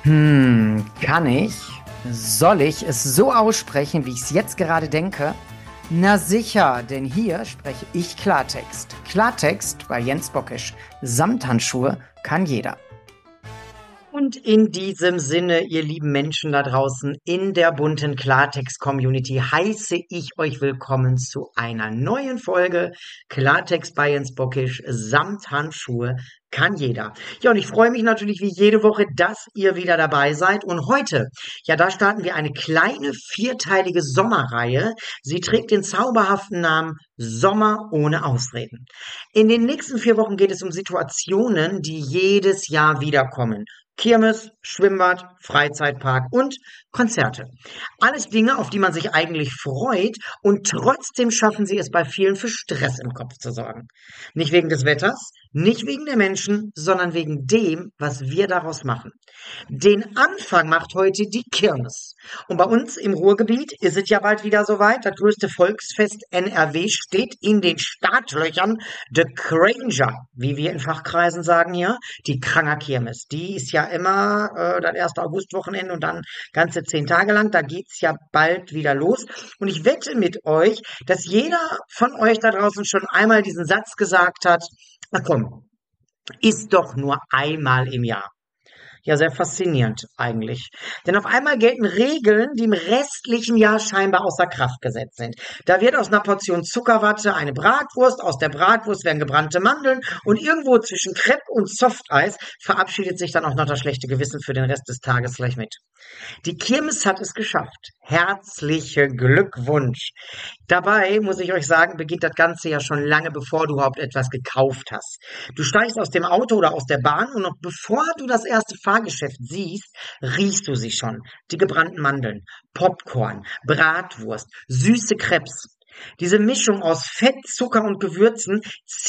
Kann ich? Soll ich es so aussprechen, wie ich es jetzt gerade denke? Na sicher, denn hier spreche ich Klartext. Klartext bei Jens Bockisch. Samthandschuhe kann jeder. Und in diesem Sinne, ihr lieben Menschen da draußen in der bunten Klartext-Community, heiße ich euch willkommen zu einer neuen Folge Klartext bei Jens Bockisch. Samthandschuhe kann jeder. Ja, und ich freue mich natürlich wie jede Woche, dass ihr wieder dabei seid. Und heute, ja, da starten wir eine kleine vierteilige Sommerreihe. Sie trägt den zauberhaften Namen Sommer ohne Ausreden. In den nächsten 4 Wochen geht es um Situationen, die jedes Jahr wiederkommen. Kirmes, Schwimmbad, Freizeitpark und Konzerte. Alles Dinge, auf die man sich eigentlich freut, und trotzdem schaffen sie es bei vielen für Stress im Kopf zu sorgen. Nicht wegen des Wetters, nicht wegen der Menschen, sondern wegen dem, was wir daraus machen. Den Anfang macht heute die Kirmes. Und bei uns im Ruhrgebiet ist es ja bald wieder soweit. Das größte Volksfest NRW steht in den Startlöchern. The Granger, wie wir in Fachkreisen sagen hier, die Kranger Kirmes. Die ist ja immer das erste Augustwochenende und dann ganze 10 Tage lang. Da geht's ja bald wieder los. Und ich wette mit euch, dass jeder von euch da draußen schon einmal diesen Satz gesagt hat: Ach komm, ist doch nur einmal im Jahr. Ja, sehr faszinierend eigentlich. Denn auf einmal gelten Regeln, die im restlichen Jahr scheinbar außer Kraft gesetzt sind. Da wird aus einer Portion Zuckerwatte eine Bratwurst, aus der Bratwurst werden gebrannte Mandeln und irgendwo zwischen Crepe und Softeis verabschiedet sich dann auch noch das schlechte Gewissen für den Rest des Tages gleich mit. Die Kirmes hat es geschafft. Herzlichen Glückwunsch. Dabei, muss ich euch sagen, beginnt das Ganze ja schon lange, bevor du überhaupt etwas gekauft hast. Du steigst aus dem Auto oder aus der Bahn und noch bevor du das erste Fahrgeschäft siehst, riechst du sie schon. Die gebrannten Mandeln, Popcorn, Bratwurst, süße Crepes. Diese Mischung aus Fett, Zucker und Gewürzen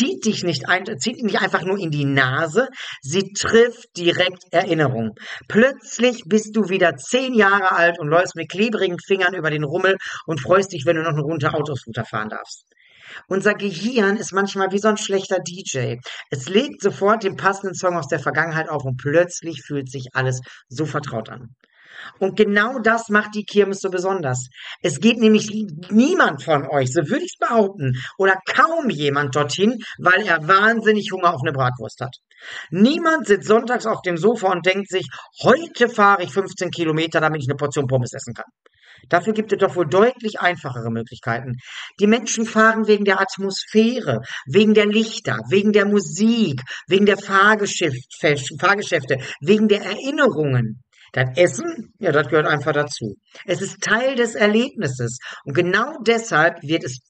zieht nicht einfach nur in die Nase, sie trifft direkt Erinnerung. Plötzlich bist du wieder 10 Jahre alt und läufst mit klebrigen Fingern über den Rummel und freust dich, wenn du noch eine Runde Autoscooter fahren darfst. Unser Gehirn ist manchmal wie so ein schlechter DJ. Es legt sofort den passenden Song aus der Vergangenheit auf und plötzlich fühlt sich alles so vertraut an. Und genau das macht die Kirmes so besonders. Es geht nämlich niemand von euch, so würde ich es behaupten, oder kaum jemand dorthin, weil er wahnsinnig Hunger auf eine Bratwurst hat. Niemand sitzt sonntags auf dem Sofa und denkt sich: Heute fahre ich 15 Kilometer, damit ich eine Portion Pommes essen kann. Dafür gibt es doch wohl deutlich einfachere Möglichkeiten. Die Menschen fahren wegen der Atmosphäre, wegen der Lichter, wegen der Musik, wegen der Fahrgeschäfte, wegen der Erinnerungen. Das Essen, ja, das gehört einfach dazu. Es ist Teil des Erlebnisses. Und genau deshalb wird es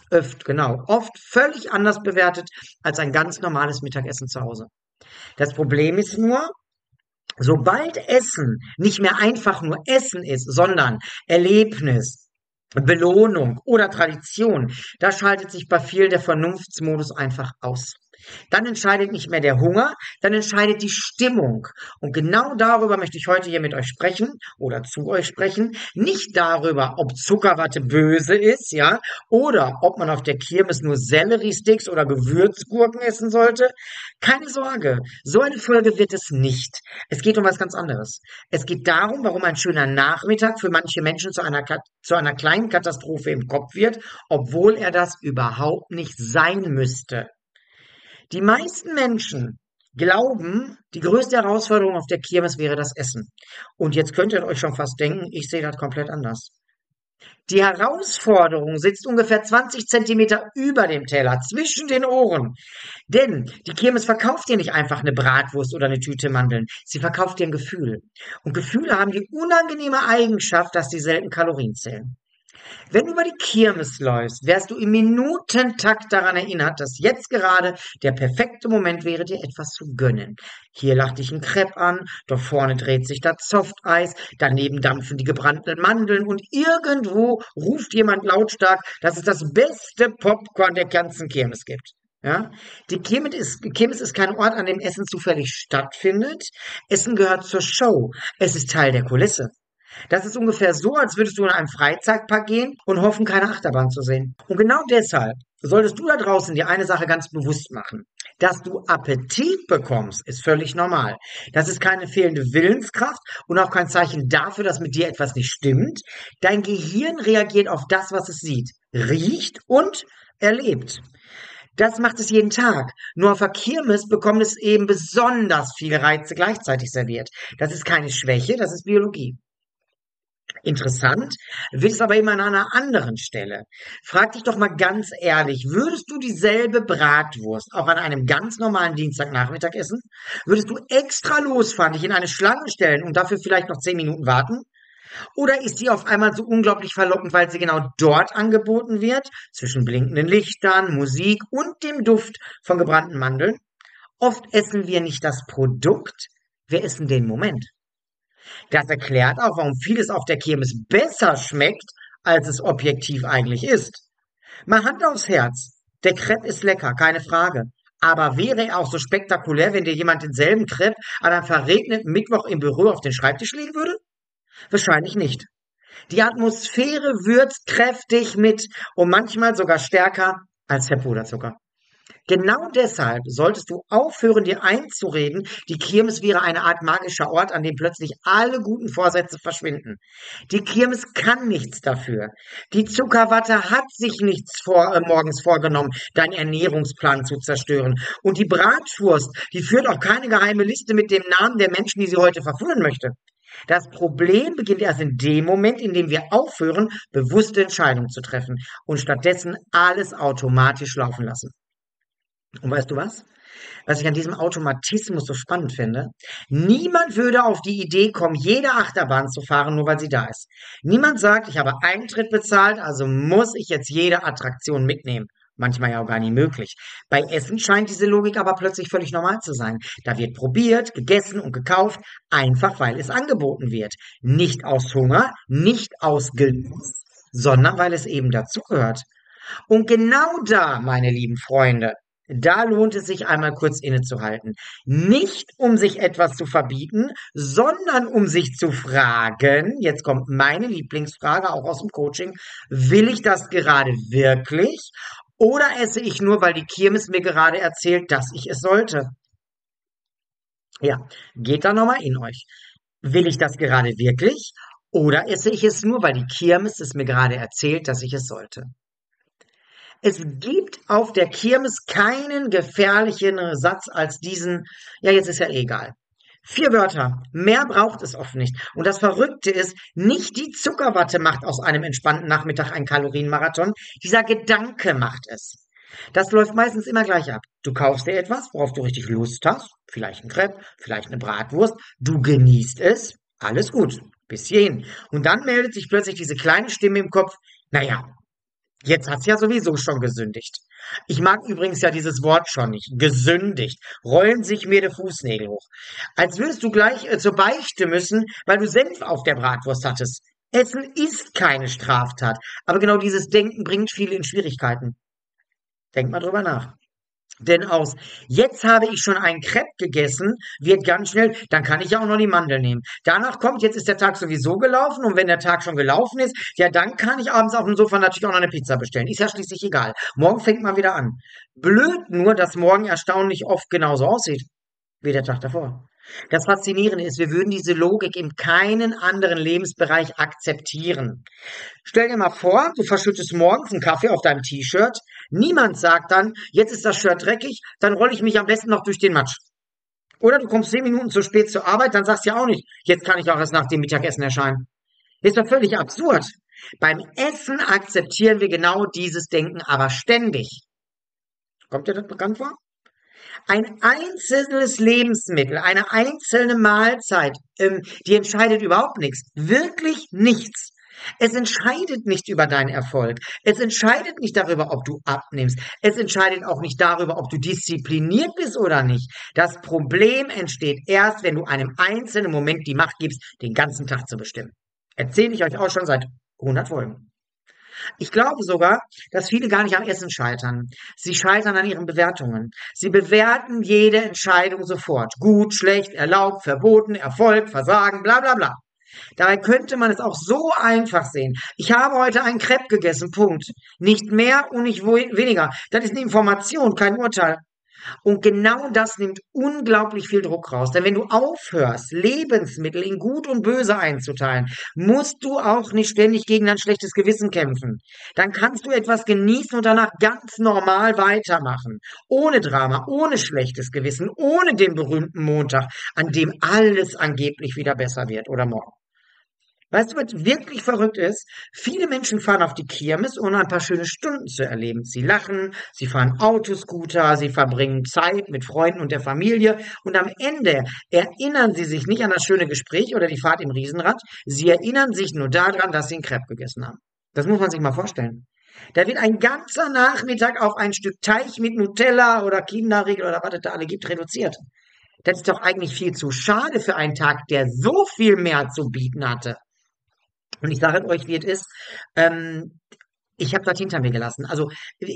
oft völlig anders bewertet als ein ganz normales Mittagessen zu Hause. Das Problem ist nur, sobald Essen nicht mehr einfach nur Essen ist, sondern Erlebnis, Belohnung oder Tradition, da schaltet sich bei vielen der Vernunftsmodus einfach aus. Dann entscheidet nicht mehr der Hunger, dann entscheidet die Stimmung. Und genau darüber möchte ich heute hier mit euch sprechen oder zu euch sprechen. Nicht darüber, ob Zuckerwatte böse ist, ja, oder ob man auf der Kirmes nur Selleriesticks oder Gewürzgurken essen sollte. Keine Sorge, so eine Folge wird es nicht. Es geht um was ganz anderes. Es geht darum, warum ein schöner Nachmittag für manche Menschen zu einer kleinen Katastrophe im Kopf wird, obwohl er das überhaupt nicht sein müsste. Die meisten Menschen glauben, die größte Herausforderung auf der Kirmes wäre das Essen. Und jetzt könnt ihr euch schon fast denken, ich sehe das komplett anders. Die Herausforderung sitzt ungefähr 20 Zentimeter über dem Teller, zwischen den Ohren. Denn die Kirmes verkauft dir nicht einfach eine Bratwurst oder eine Tüte Mandeln. Sie verkauft dir ein Gefühl. Und Gefühle haben die unangenehme Eigenschaft, dass sie selten Kalorien zählen. Wenn du über die Kirmes läufst, wärst du im Minutentakt daran erinnert, dass jetzt gerade der perfekte Moment wäre, dir etwas zu gönnen. Hier lacht dich ein Crepe an, dort vorne dreht sich das Softeis, daneben dampfen die gebrannten Mandeln und irgendwo ruft jemand lautstark, dass es das beste Popcorn der ganzen Kirmes gibt. Ja? Die Kirmes ist kein Ort, an dem Essen zufällig stattfindet. Essen gehört zur Show. Es ist Teil der Kulisse. Das ist ungefähr so, als würdest du in einem Freizeitpark gehen und hoffen, keine Achterbahn zu sehen. Und genau deshalb solltest du da draußen dir eine Sache ganz bewusst machen. Dass du Appetit bekommst, ist völlig normal. Das ist keine fehlende Willenskraft und auch kein Zeichen dafür, dass mit dir etwas nicht stimmt. Dein Gehirn reagiert auf das, was es sieht, riecht und erlebt. Das macht es jeden Tag. Nur auf der Kirmes bekommt es eben besonders viele Reize gleichzeitig serviert. Das ist keine Schwäche, das ist Biologie. Interessant wird es aber immer an einer anderen Stelle. Frag dich doch mal ganz ehrlich, würdest du dieselbe Bratwurst auch an einem ganz normalen Dienstagnachmittag essen? Würdest du extra losfahren, dich in eine Schlange stellen und dafür vielleicht noch 10 Minuten warten? Oder ist die auf einmal so unglaublich verlockend, weil sie genau dort angeboten wird, zwischen blinkenden Lichtern, Musik und dem Duft von gebrannten Mandeln? Oft essen wir nicht das Produkt, wir essen den Moment. Das erklärt auch, warum vieles auf der Kirmes besser schmeckt, als es objektiv eigentlich ist. Mal Hand aufs Herz. Der Crepe ist lecker, keine Frage. Aber wäre er auch so spektakulär, wenn dir jemand denselben Crepe an einem verregneten Mittwoch im Büro auf den Schreibtisch legen würde? Wahrscheinlich nicht. Die Atmosphäre würzt kräftig mit und manchmal sogar stärker als der Puderzucker. Genau deshalb solltest du aufhören, dir einzureden, die Kirmes wäre eine Art magischer Ort, an dem plötzlich alle guten Vorsätze verschwinden. Die Kirmes kann nichts dafür. Die Zuckerwatte hat sich nichts morgens vorgenommen, deinen Ernährungsplan zu zerstören. Und die Bratwurst, die führt auch keine geheime Liste mit dem Namen der Menschen, die sie heute verführen möchte. Das Problem beginnt erst in dem Moment, in dem wir aufhören, bewusste Entscheidungen zu treffen und stattdessen alles automatisch laufen lassen. Und weißt du was? Was ich an diesem Automatismus so spannend finde? Niemand würde auf die Idee kommen, jede Achterbahn zu fahren, nur weil sie da ist. Niemand sagt, ich habe Eintritt bezahlt, also muss ich jetzt jede Attraktion mitnehmen. Manchmal ja auch gar nicht möglich. Bei Essen scheint diese Logik aber plötzlich völlig normal zu sein. Da wird probiert, gegessen und gekauft, einfach weil es angeboten wird. Nicht aus Hunger, nicht aus Genuss, sondern weil es eben dazugehört. Und genau da, meine lieben Freunde, da lohnt es sich einmal kurz innezuhalten. Nicht um sich etwas zu verbieten, sondern um sich zu fragen, jetzt kommt meine Lieblingsfrage auch aus dem Coaching, will ich das gerade wirklich oder esse ich nur, weil die Kirmes mir gerade erzählt, dass ich es sollte? Ja, geht da nochmal in euch. Will ich das gerade wirklich oder esse ich es nur, weil die Kirmes es mir gerade erzählt, dass ich es sollte? Es gibt auf der Kirmes keinen gefährlicheren Satz als diesen, ja, jetzt ist ja egal. 4 Wörter, mehr braucht es oft nicht. Und das Verrückte ist, nicht die Zuckerwatte macht aus einem entspannten Nachmittag einen Kalorienmarathon, dieser Gedanke macht es. Das läuft meistens immer gleich ab. Du kaufst dir etwas, worauf du richtig Lust hast, vielleicht ein Crepe, vielleicht eine Bratwurst, du genießt es, alles gut, bis hierhin. Und dann meldet sich plötzlich diese kleine Stimme im Kopf, naja, jetzt hat's ja sowieso schon gesündigt. Ich mag übrigens ja dieses Wort schon nicht. Gesündigt. Rollen sich mir die Fußnägel hoch. Als würdest du gleich zur Beichte müssen, weil du Senf auf der Bratwurst hattest. Essen ist keine Straftat. Aber genau dieses Denken bringt viele in Schwierigkeiten. Denk mal drüber nach. Denn aus jetzt habe ich schon einen Crepe gegessen, wird ganz schnell, dann kann ich ja auch noch die Mandel nehmen. Danach kommt, jetzt ist der Tag sowieso gelaufen und wenn der Tag schon gelaufen ist, ja, dann kann ich abends auf dem Sofa natürlich auch noch eine Pizza bestellen. Ist ja schließlich egal. Morgen fängt man wieder an. Blöd nur, dass morgen erstaunlich oft genauso aussieht wie der Tag davor. Das Faszinierende ist, wir würden diese Logik in keinen anderen Lebensbereich akzeptieren. Stell dir mal vor, du verschüttest morgens einen Kaffee auf deinem T-Shirt. Niemand sagt dann, jetzt ist das Shirt dreckig, dann rolle ich mich am besten noch durch den Matsch. Oder du kommst 10 Minuten zu spät zur Arbeit, dann sagst du ja auch nicht, jetzt kann ich auch erst nach dem Mittagessen erscheinen. Ist doch völlig absurd. Beim Essen akzeptieren wir genau dieses Denken aber ständig. Kommt dir das bekannt vor? Ein einzelnes Lebensmittel, eine einzelne Mahlzeit, die entscheidet überhaupt nichts. Wirklich nichts. Es entscheidet nicht über deinen Erfolg. Es entscheidet nicht darüber, ob du abnimmst. Es entscheidet auch nicht darüber, ob du diszipliniert bist oder nicht. Das Problem entsteht erst, wenn du einem einzelnen Moment die Macht gibst, den ganzen Tag zu bestimmen. Erzähle ich euch auch schon seit 100 Folgen. Ich glaube sogar, dass viele gar nicht am Essen scheitern. Sie scheitern an ihren Bewertungen. Sie bewerten jede Entscheidung sofort. Gut, schlecht, erlaubt, verboten, Erfolg, Versagen, bla bla bla. Dabei könnte man es auch so einfach sehen. Ich habe heute einen Crepe gegessen, Punkt. Nicht mehr und nicht weniger. Das ist eine Information, kein Urteil. Und genau das nimmt unglaublich viel Druck raus. Denn wenn du aufhörst, Lebensmittel in Gut und Böse einzuteilen, musst du auch nicht ständig gegen ein schlechtes Gewissen kämpfen. Dann kannst du etwas genießen und danach ganz normal weitermachen. Ohne Drama, ohne schlechtes Gewissen, ohne den berühmten Montag, an dem alles angeblich wieder besser wird oder morgen. Weißt du, was wirklich verrückt ist? Viele Menschen fahren auf die Kirmes, um ein paar schöne Stunden zu erleben. Sie lachen, sie fahren Autoscooter, sie verbringen Zeit mit Freunden und der Familie und am Ende erinnern sie sich nicht an das schöne Gespräch oder die Fahrt im Riesenrad, sie erinnern sich nur daran, dass sie einen Crepe gegessen haben. Das muss man sich mal vorstellen. Da wird ein ganzer Nachmittag auf ein Stück Teig mit Nutella oder Kinderriegel oder was es da alle gibt, reduziert. Das ist doch eigentlich viel zu schade für einen Tag, der so viel mehr zu bieten hatte. Und ich sage euch, wie es ist. Ähm, Ich habe das hinter mir gelassen. Also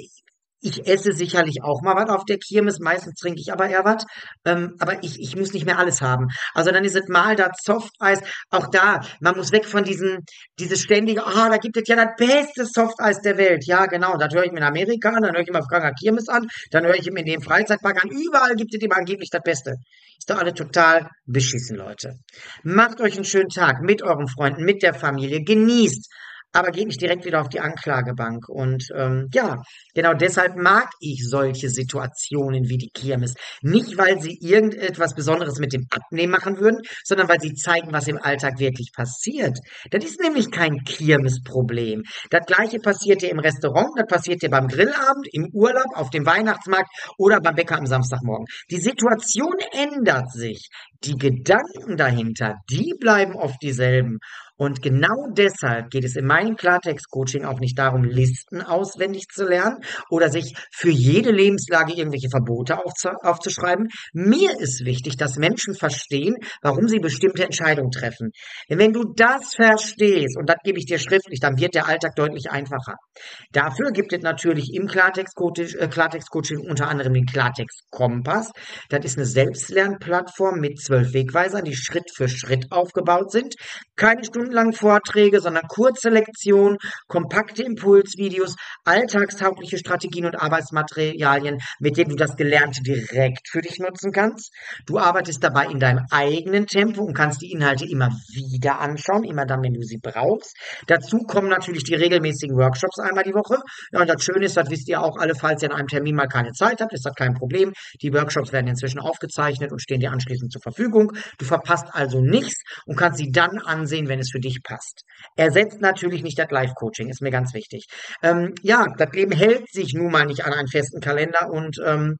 ich esse sicherlich auch mal was auf der Kirmes. Meistens trinke ich aber eher was. Aber ich muss nicht mehr alles haben. Also dann ist es mal das Softeis. Auch da, man muss weg von dieses ständige, da gibt es ja das beste Softeis der Welt. Ja, genau. Das höre ich mir in Amerika an, dann höre ich mir auf Pranger Kirmes an, dann höre ich mir in dem Freizeitpark an. Überall gibt es immer angeblich das Beste. Ist doch alle total beschissen, Leute. Macht euch einen schönen Tag mit euren Freunden, mit der Familie. Genießt. Aber geht nicht direkt wieder auf die Anklagebank. Und ja, genau deshalb mag ich solche Situationen wie die Kirmes. Nicht, weil sie irgendetwas Besonderes mit dem Abnehmen machen würden, sondern weil sie zeigen, was im Alltag wirklich passiert. Das ist nämlich kein Kirmesproblem. Das Gleiche passiert dir im Restaurant, das passiert dir beim Grillabend, im Urlaub, auf dem Weihnachtsmarkt oder beim Bäcker am Samstagmorgen. Die Situation ändert sich. Die Gedanken dahinter, die bleiben oft dieselben. Und genau deshalb geht es in meinem Klartext-Coaching auch nicht darum, Listen auswendig zu lernen oder sich für jede Lebenslage irgendwelche Verbote aufzuschreiben. Mir ist wichtig, dass Menschen verstehen, warum sie bestimmte Entscheidungen treffen. Denn wenn du das verstehst, und das gebe ich dir schriftlich, dann wird der Alltag deutlich einfacher. Dafür gibt es natürlich im Klartext-Coaching unter anderem den Klartext-Kompass. Das ist eine Selbstlernplattform mit 12 Wegweisern, die Schritt für Schritt aufgebaut sind. Keine stundenlangen Vorträge, sondern kurze Lektionen, kompakte Impulsvideos, alltagstaugliche Strategien und Arbeitsmaterialien, mit denen du das Gelernte direkt für dich nutzen kannst. Du arbeitest dabei in deinem eigenen Tempo und kannst die Inhalte immer wieder anschauen, immer dann, wenn du sie brauchst. Dazu kommen natürlich die regelmäßigen Workshops einmal die Woche. Ja, und das Schöne ist, das wisst ihr auch alle, falls ihr an einem Termin mal keine Zeit habt, ist das kein Problem. Die Workshops werden inzwischen aufgezeichnet und stehen dir anschließend zur Verfügung. Du verpasst also nichts und kannst sie dann ansehen, wenn es für dich passt. Ersetzt natürlich nicht das Live-Coaching, ist mir ganz wichtig. Ja, das Leben hält sich nun mal nicht an einen festen Kalender und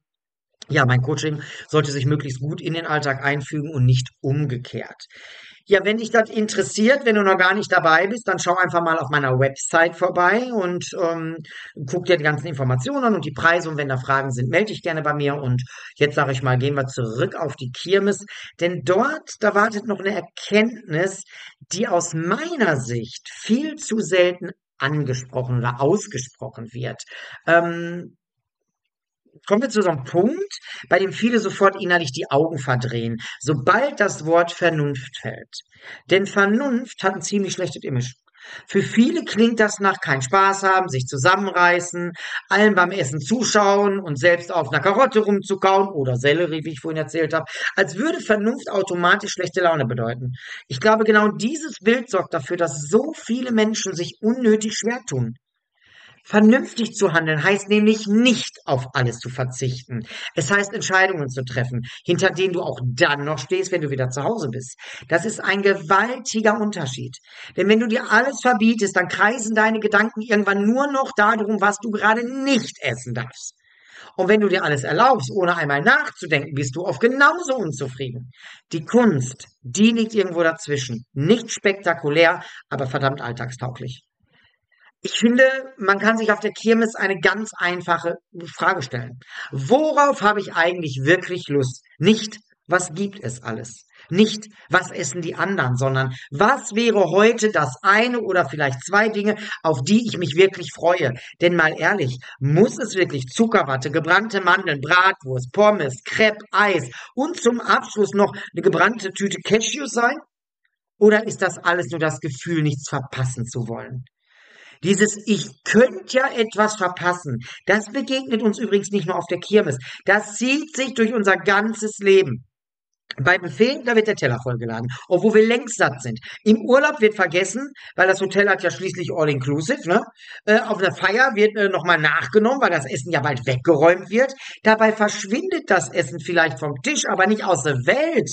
ja, mein Coaching sollte sich möglichst gut in den Alltag einfügen und nicht umgekehrt. Ja, wenn dich das interessiert, wenn du noch gar nicht dabei bist, dann schau einfach mal auf meiner Website vorbei und guck dir die ganzen Informationen an und die Preise. Und wenn da Fragen sind, melde dich gerne bei mir. Und jetzt sage ich mal, gehen wir zurück auf die Kirmes, denn dort, da wartet noch eine Erkenntnis, die aus meiner Sicht viel zu selten angesprochen oder ausgesprochen wird. Kommen wir zu so einem Punkt, bei dem viele sofort innerlich die Augen verdrehen, sobald das Wort Vernunft fällt. Denn Vernunft hat ein ziemlich schlechtes Image. Für viele klingt das nach keinen Spaß haben, sich zusammenreißen, allen beim Essen zuschauen und selbst auf einer Karotte rumzukauen oder Sellerie, wie ich vorhin erzählt habe, als würde Vernunft automatisch schlechte Laune bedeuten. Ich glaube, genau dieses Bild sorgt dafür, dass so viele Menschen sich unnötig schwer tun. Vernünftig zu handeln heißt nämlich nicht auf alles zu verzichten. Es heißt Entscheidungen zu treffen, hinter denen du auch dann noch stehst, wenn du wieder zu Hause bist. Das ist ein gewaltiger Unterschied. Denn wenn du dir alles verbietest, dann kreisen deine Gedanken irgendwann nur noch darum, was du gerade nicht essen darfst. Und wenn du dir alles erlaubst, ohne einmal nachzudenken, bist du oft genauso unzufrieden. Die Kunst, die liegt irgendwo dazwischen. Nicht spektakulär, aber verdammt alltagstauglich. Ich finde, man kann sich auf der Kirmes eine ganz einfache Frage stellen. Worauf habe ich eigentlich wirklich Lust? Nicht, was gibt es alles? Nicht, was essen die anderen, sondern was wäre heute das eine oder vielleicht zwei Dinge, auf die ich mich wirklich freue? Denn mal ehrlich, muss es wirklich Zuckerwatte, gebrannte Mandeln, Bratwurst, Pommes, Crepe, Eis und zum Abschluss noch eine gebrannte Tüte Cashews sein? Oder ist das alles nur das Gefühl, nichts verpassen zu wollen? Dieses Ich könnte ja etwas verpassen, das begegnet uns übrigens nicht nur auf der Kirmes. Das zieht sich durch unser ganzes Leben. Beim Buffet, da wird der Teller vollgeladen, obwohl wir längst satt sind. Im Urlaub wird vergessen, weil das Hotel hat ja schließlich All-Inclusive, ne? Auf der Feier wird nochmal nachgenommen, weil das Essen ja bald weggeräumt wird. Dabei verschwindet das Essen vielleicht vom Tisch, aber nicht aus der Welt.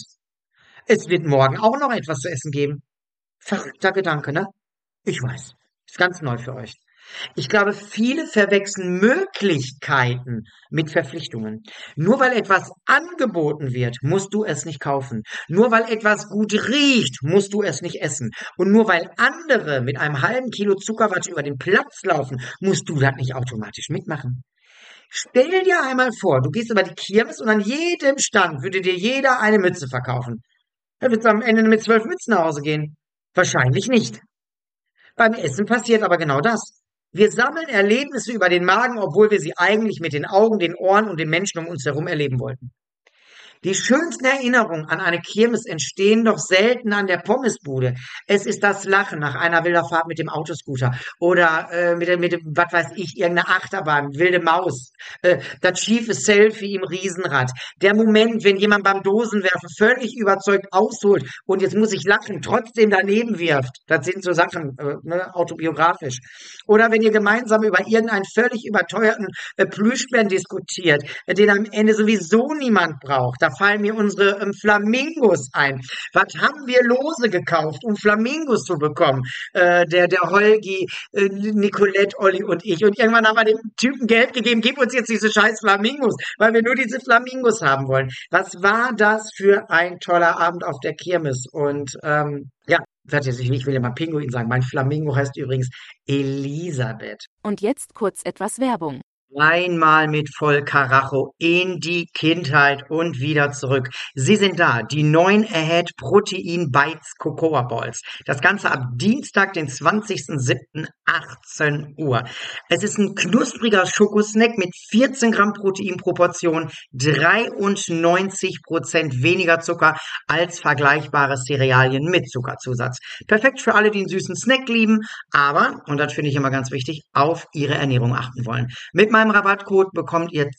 Es wird morgen auch noch etwas zu essen geben. Verrückter Gedanke, ne? Ich weiß. Ist ganz neu für euch. Ich glaube, viele verwechseln Möglichkeiten mit Verpflichtungen. Nur weil etwas angeboten wird, musst du es nicht kaufen. Nur weil etwas gut riecht, musst du es nicht essen. Und nur weil andere mit einem halben Kilo Zuckerwatte über den Platz laufen, musst du das nicht automatisch mitmachen. Stell dir einmal vor, du gehst über die Kirmes und an jedem Stand würde dir jeder eine Mütze verkaufen. Dann würdest du am Ende mit 12 Mützen nach Hause gehen. Wahrscheinlich nicht. Beim Essen passiert aber genau das. Wir sammeln Erlebnisse über den Magen, obwohl wir sie eigentlich mit den Augen, den Ohren und den Menschen um uns herum erleben wollten. Die schönsten Erinnerungen an eine Kirmes entstehen doch selten an der Pommesbude. Es ist das Lachen nach einer Wilderfahrt mit dem Autoscooter oder mit dem, was weiß ich, irgendeiner Achterbahn, wilde Maus, das schiefe Selfie im Riesenrad. Der Moment, wenn jemand beim Dosenwerfen völlig überzeugt ausholt und jetzt muss ich lachen, trotzdem daneben wirft. Das sind so Sachen, ne, autobiografisch. Oder wenn ihr gemeinsam über irgendeinen völlig überteuerten Plüschbären diskutiert, den am Ende sowieso niemand braucht. Da fallen mir unsere Flamingos ein. Was haben wir lose gekauft, um Flamingos zu bekommen? Der Holgi, Nicolette, Olli und ich. Und irgendwann haben wir dem Typen Geld gegeben, gib uns jetzt diese scheiß Flamingos, weil wir nur diese Flamingos haben wollen. Was war das für ein toller Abend auf der Kirmes? Und ja, ich will ja mal Pinguin sagen. Mein Flamingo heißt übrigens Elisabeth. Und jetzt kurz etwas Werbung. Einmal mit Vollkaracho in die Kindheit und wieder zurück. Sie sind da, die neuen Ahead Protein Bites Cocoa Balls. Das Ganze ab Dienstag, den 20.07. 18 Uhr. Es ist ein knuspriger Schokosnack mit 14 Gramm Proteinproportion, 93% weniger Zucker als vergleichbare Cerealien mit Zuckerzusatz. Perfekt für alle, die einen süßen Snack lieben, aber, und das finde ich immer ganz wichtig, auf ihre Ernährung achten wollen. Mit meinem Rabattcode bekommt ihr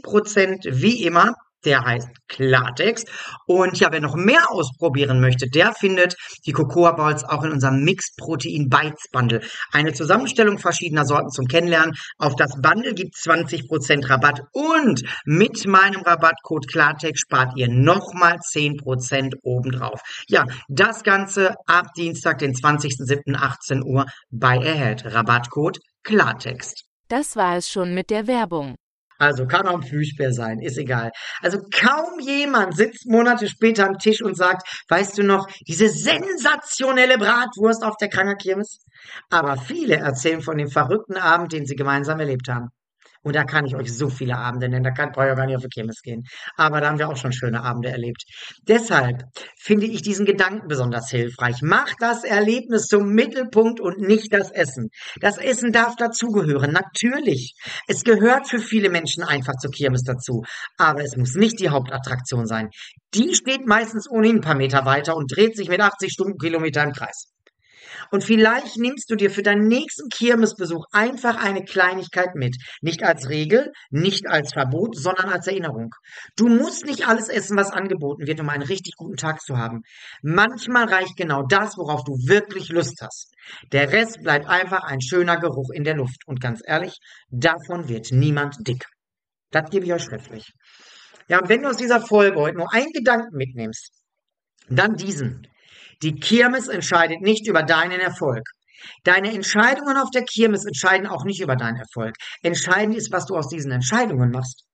10% wie immer. Der heißt Klartext. Und ja, wer noch mehr ausprobieren möchte, der findet die Cocoa Balls auch in unserem Mixed Protein Bites Bundle. Eine Zusammenstellung verschiedener Sorten zum Kennenlernen. Auf das Bundle gibt 20% Rabatt. Und mit meinem Rabattcode Klartext spart ihr nochmal 10% obendrauf. Ja, das Ganze ab Dienstag, den 20.07. 18 Uhr bei Ahead. Rabattcode Klartext. Das war es schon mit der Werbung. Also kann auch ein Plüschbär sein, ist egal. Also kaum jemand sitzt Monate später am Tisch und sagt, weißt du noch, diese sensationelle Bratwurst auf der Kranger Kirmes? Aber viele erzählen von dem verrückten Abend, den sie gemeinsam erlebt haben. Und da kann ich euch so viele Abende nennen, brauche ich auch gar nicht auf die Kirmes gehen. Aber da haben wir auch schon schöne Abende erlebt. Deshalb finde ich diesen Gedanken besonders hilfreich. Macht das Erlebnis zum Mittelpunkt und nicht das Essen. Das Essen darf dazugehören, natürlich. Es gehört für viele Menschen einfach zur Kirmes dazu. Aber es muss nicht die Hauptattraktion sein. Die steht meistens ohnehin ein paar Meter weiter und dreht sich mit 80 Stundenkilometern im Kreis. Und vielleicht nimmst du dir für deinen nächsten Kirmesbesuch einfach eine Kleinigkeit mit. Nicht als Regel, nicht als Verbot, sondern als Erinnerung. Du musst nicht alles essen, was angeboten wird, um einen richtig guten Tag zu haben. Manchmal reicht genau das, worauf du wirklich Lust hast. Der Rest bleibt einfach ein schöner Geruch in der Luft. Und ganz ehrlich, davon wird niemand dick. Das gebe ich euch schriftlich. Ja, und wenn du aus dieser Folge heute nur einen Gedanken mitnimmst, dann diesen. Die Kirmes entscheidet nicht über deinen Erfolg. Deine Entscheidungen auf der Kirmes entscheiden auch nicht über deinen Erfolg. Entscheidend ist, was du aus diesen Entscheidungen machst.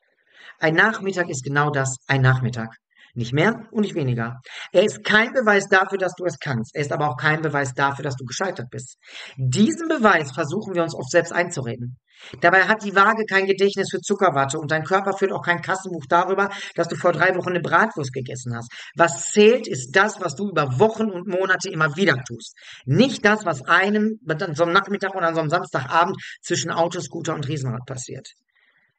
Ein Nachmittag ist genau das, ein Nachmittag. Nicht mehr und nicht weniger. Er ist kein Beweis dafür, dass du es kannst. Er ist aber auch kein Beweis dafür, dass du gescheitert bist. Diesen Beweis versuchen wir uns oft selbst einzureden. Dabei hat die Waage kein Gedächtnis für Zuckerwatte und dein Körper führt auch kein Kassenbuch darüber, dass du vor 3 Wochen eine Bratwurst gegessen hast. Was zählt, ist das, was du über Wochen und Monate immer wieder tust. Nicht das, was einem an so einem Nachmittag oder an so einem Samstagabend zwischen Autoscooter und Riesenrad passiert.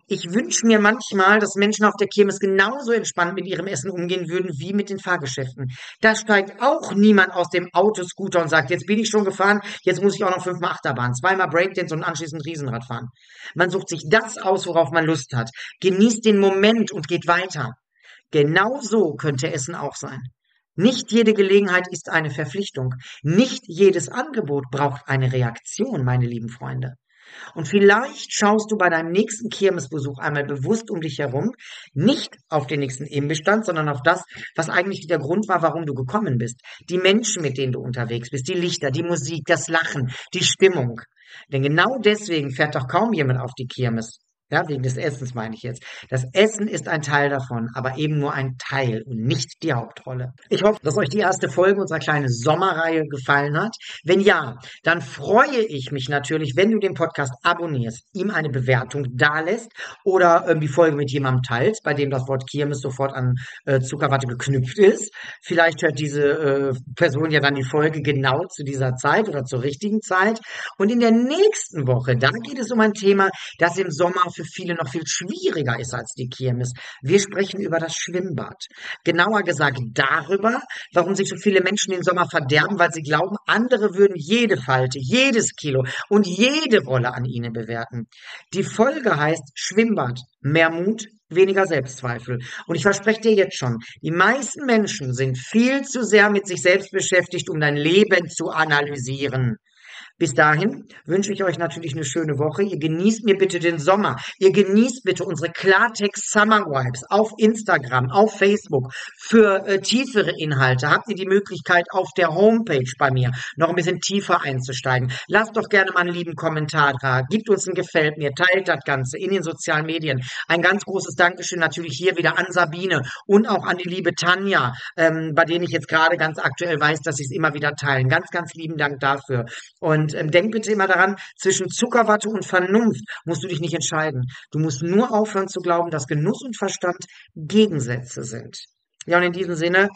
Ich wünsche mir manchmal, dass Menschen auf der Kirmes genauso entspannt mit ihrem Essen umgehen würden wie mit den Fahrgeschäften. Da steigt auch niemand aus dem Autoscooter und sagt, jetzt bin ich schon gefahren, jetzt muss ich auch noch 5-mal Achterbahn, 2-mal Breakdance und anschließend Riesenrad fahren. Man sucht sich das aus, worauf man Lust hat, genießt den Moment und geht weiter. Genau so könnte Essen auch sein. Nicht jede Gelegenheit ist eine Verpflichtung. Nicht jedes Angebot braucht eine Reaktion, meine lieben Freunde. Und vielleicht schaust du bei deinem nächsten Kirmesbesuch einmal bewusst um dich herum, nicht auf den nächsten Imbestand, sondern auf das, was eigentlich der Grund war, warum du gekommen bist. Die Menschen, mit denen du unterwegs bist, die Lichter, die Musik, das Lachen, die Stimmung. Denn genau deswegen fährt doch kaum jemand auf die Kirmes. Ja, wegen des Essens meine ich jetzt. Das Essen ist ein Teil davon, aber eben nur ein Teil und nicht die Hauptrolle. Ich hoffe, dass euch die erste Folge unserer kleinen Sommerreihe gefallen hat. Wenn ja, dann freue ich mich natürlich, wenn du den Podcast abonnierst, ihm eine Bewertung dalässt oder die Folge mit jemandem teilst, bei dem das Wort Kirmes sofort an Zuckerwatte geknüpft ist. Vielleicht hört diese Person ja dann die Folge genau zu dieser Zeit oder zur richtigen Zeit. Und in der nächsten Woche, da geht es um ein Thema, das im Sommer für viele noch viel schwieriger ist als die Kirmes. Wir sprechen über das Schwimmbad. Genauer gesagt darüber, warum sich so viele Menschen den Sommer verderben, weil sie glauben, andere würden jede Falte, jedes Kilo und jede Rolle an ihnen bewerten. Die Folge heißt Schwimmbad. Mehr Mut, weniger Selbstzweifel. Und ich verspreche dir jetzt schon, die meisten Menschen sind viel zu sehr mit sich selbst beschäftigt, um dein Leben zu analysieren. Bis dahin wünsche ich euch natürlich eine schöne Woche. Ihr genießt mir bitte den Sommer. Ihr genießt bitte unsere Klartext Summer Vibes auf Instagram, auf Facebook. Für tiefere Inhalte habt ihr die Möglichkeit, auf der Homepage bei mir noch ein bisschen tiefer einzusteigen. Lasst doch gerne mal einen lieben Kommentar da. Gebt uns ein Gefällt mir. Teilt das Ganze in den sozialen Medien. Ein ganz großes Dankeschön natürlich hier wieder an Sabine und auch an die liebe Tanja, bei denen ich jetzt gerade ganz aktuell weiß, dass sie es immer wieder teilen. Ganz, ganz lieben Dank dafür. Und denk bitte immer daran, zwischen Zuckerwatte und Vernunft musst du dich nicht entscheiden. Du musst nur aufhören zu glauben, dass Genuss und Verstand Gegensätze sind. Ja, und in diesem Sinne,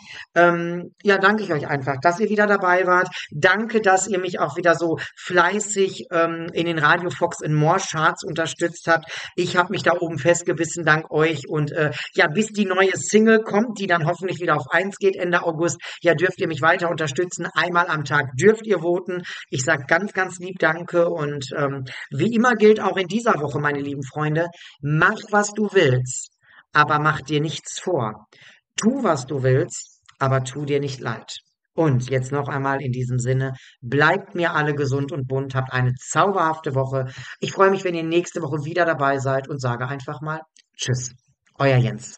ja, danke ich euch einfach, dass ihr wieder dabei wart. Danke, dass ihr mich auch wieder so fleißig in den Radio Fox in More Charts unterstützt habt. Ich habe mich da oben festgebissen, dank euch. Und ja, bis die neue Single kommt, die dann hoffentlich wieder auf 1 geht Ende August, ja, dürft ihr mich weiter unterstützen. Einmal am Tag dürft ihr voten. Ich sage ganz, ganz lieb Danke. Und wie immer gilt auch in dieser Woche, meine lieben Freunde, mach, was du willst, aber mach dir nichts vor. Tu, was du willst, aber tu dir nicht leid. Und jetzt noch einmal in diesem Sinne, bleibt mir alle gesund und bunt, habt eine zauberhafte Woche. Ich freue mich, wenn ihr nächste Woche wieder dabei seid und sage einfach mal Tschüss, euer Jens.